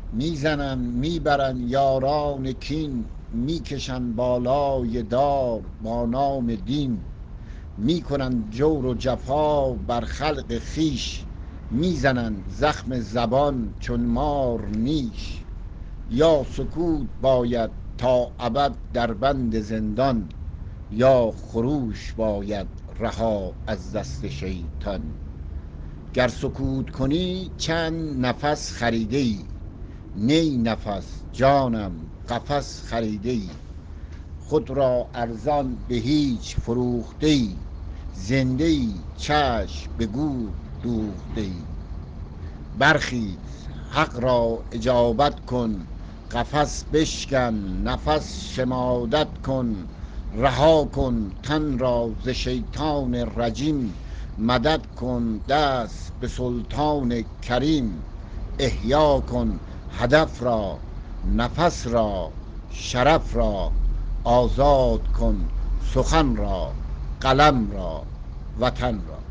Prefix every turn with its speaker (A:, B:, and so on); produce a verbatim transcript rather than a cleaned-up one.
A: میزنن میبرن یاران کین، میکشن بالای دار با نام دین. میکنن جور و جفا بر خلق خیش، میزنن زخم زبان چون مار نیش. یا سکوت باید تا ابد در بند زندان، یا خروش باید رها از دست شیطان. گر سکوت کنی چند نفس خریده ای، نی نفس جانم قفس خریده ای. خود را ارزان به هیچ فروخته ای، زنده ای چشم به گور دوخته ای. برخیز حق را اجابت کن، قفس بشکن نفس شمادت کن. رها کن تن را ز شیطان رجیم، مدد کن دست به سلطان کریم. احیا کن هدف را نفس را شرف را، آزاد کن سخن را قلم را وطن را.